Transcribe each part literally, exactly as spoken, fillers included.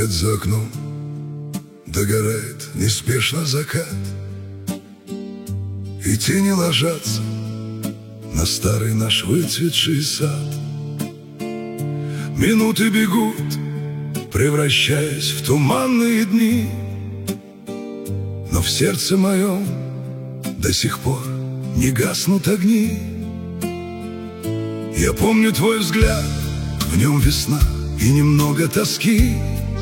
Свет за окном догорает неспешно закат, и тени ложатся на старый наш выцветший сад. Минуты бегут, превращаясь в туманные дни, но в сердце моем до сих пор не гаснут огни. Я помню твой взгляд, в нем весна и немного тоски,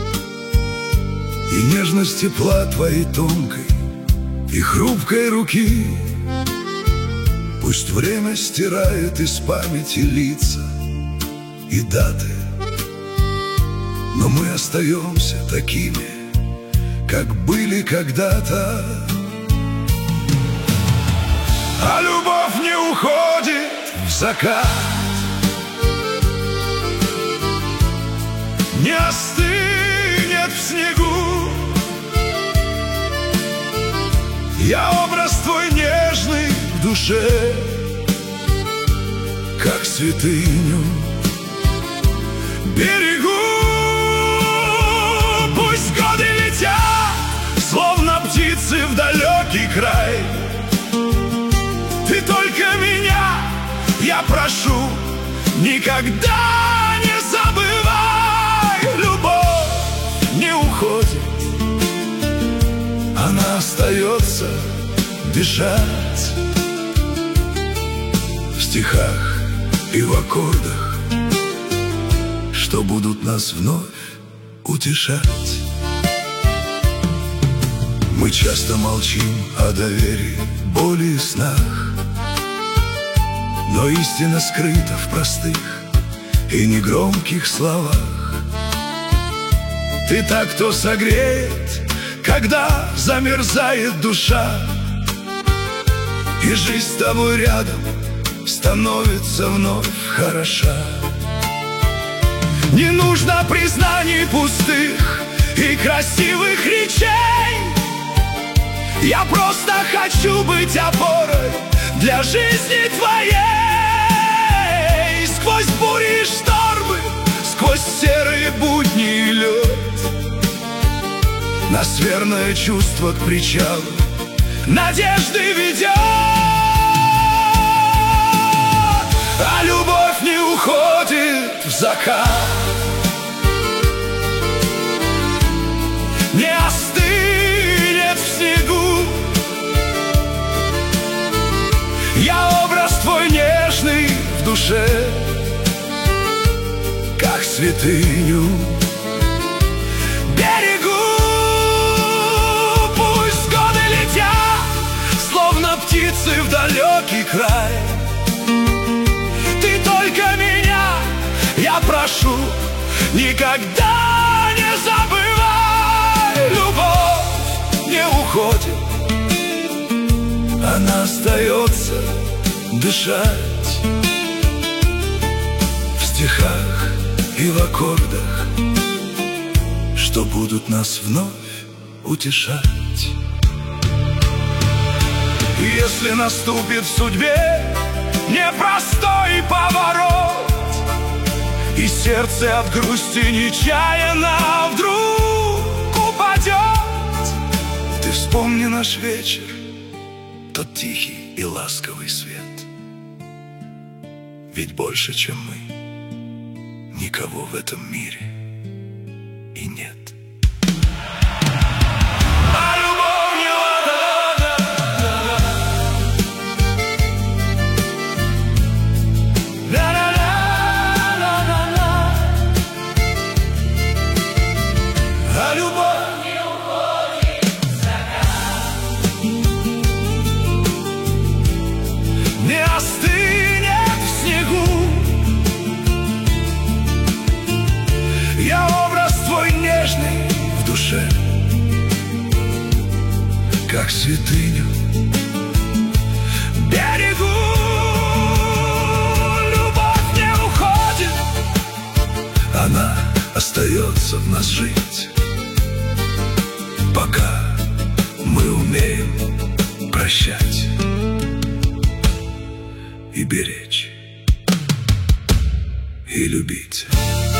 и нежность тепла твоей тонкой и хрупкой руки. Пусть время стирает из памяти лица и даты, но мы остаемся такими, как были когда-то. А любовь не уходит в закат, не остынет в снегу. Я образ твой нежный в душе, как святыню берегу. Пусть годы летят, словно птицы в далекий край. Ты только меня, я прошу, никогда не забывай. Любовь не уходит, она остается дышать в стихах и в аккордах, что будут нас вновь утешать. Мы часто молчим о доверии, боли и снах, но истина скрыта в простых и негромких словах. Ты так, кто согреет, когда замерзает душа, и жизнь с тобой рядом становится вновь хороша. Не нужно признаний пустых и красивых речей. Я просто хочу быть опорой для жизни твоей. Сквозь бури и штормы, сквозь серые будни и лед, нас верное чувство к причалу надежды ведет. А любовь не уходит в закат, не остынет в снегу. Я образ твой нежный в душе, как святыню берегу. Пусть годы летят, словно птицы в далекий край. Ты только меня, я прошу, никогда не забывай. Любовь не уходит, она остается дышать в стихах и в аккордах, что будут нас вновь утешать. Если наступит в судьбе непростой поворот, и сердце от грусти нечаянно вдруг упадет, ты вспомни наш вечер, тот тихий и ласковый свет. Ведь больше, чем мы, никого в этом мире и нет. Не остынет в снегу. Я образ твой нежный в душе, как святыню берегу. Любовь не уходит, она остается в нас жить, пока мы умеем прощать и беречь, и любить.